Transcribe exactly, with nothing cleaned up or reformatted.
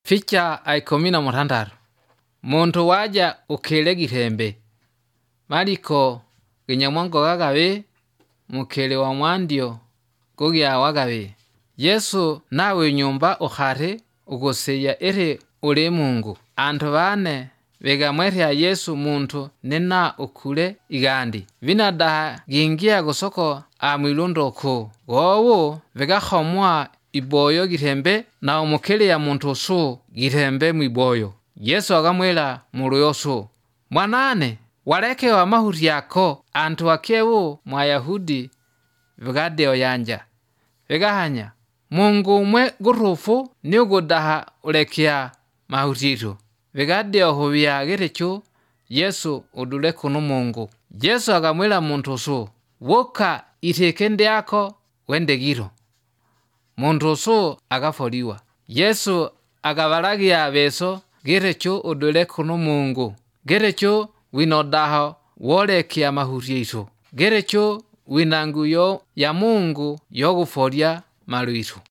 Ficha aikumi na mutandatu. Muntu waja ukele gihembe. Mariko ginyamwango gagabe mukele wa mwandio gugya wagabe. Yesu nawe nyumba ukhare ugoseya ere ule Mungu. Antu bane begamwerya Yesu muntu nena ukule igandi. Vinadaha gingia gusoko amwilundo ku. Gowo vegahomwa iboyo gihembe na umukele ya muntu su gihembe mwiboyo. Yesu agamwela muruyosu. Mwanane waleke wa mahuri yako antu wakewu mwa Yahudi vigadeo yanja. Vigahanya Mungu umwe gurufu ni ugudaha ulekia mahuritu. Vigadeo huvia gerechu Yesu udule kunu Mungu. Yesu agamwela muntu su. Woka itekende yako wende giro. Muntu su agafoliwa. Yesu agavalagia beso gerechu udule kunu Mungu. Gerechu winodaho wolekia mahuritu. Gerechu winanguyo ya Mungu yogufolia maluitu.